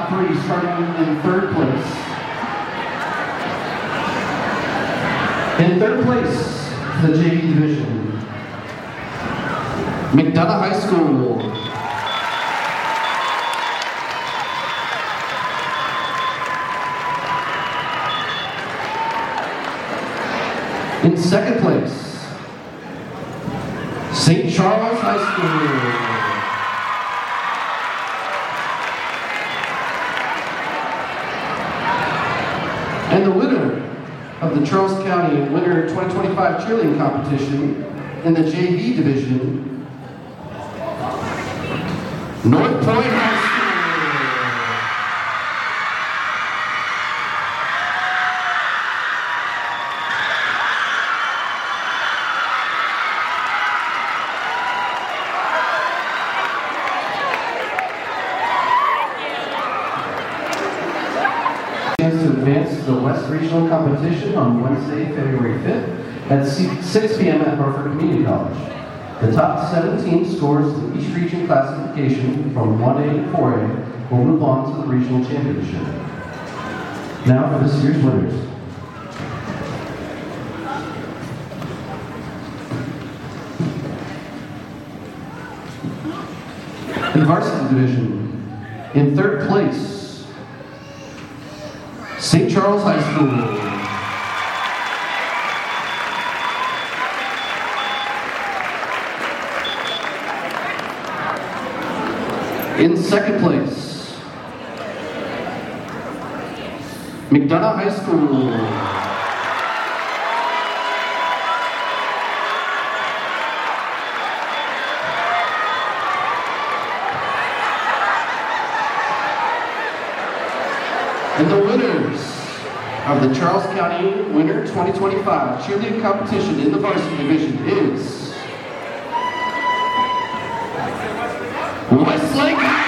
top three, starting in third place. In third place, the JV division, McDonough High School. In second place, St. Charles High School. And the winner of the Charles County Winter 2025 Cheerleading Competition in the JV division, North Point High School. To advance to the West Regional Competition on Wednesday, February 5th at 6 p.m. at Hartford Community College. The top 17 scores in each region classification from 1A to 4A will move on to the regional championship. Now for this year's winners. In the varsity division, in third place, St. Charles High School. In second place, McDonough High School. And the winners of the Charles County Winter 2025 Cheerleading Competition in the varsity division is Westlake High.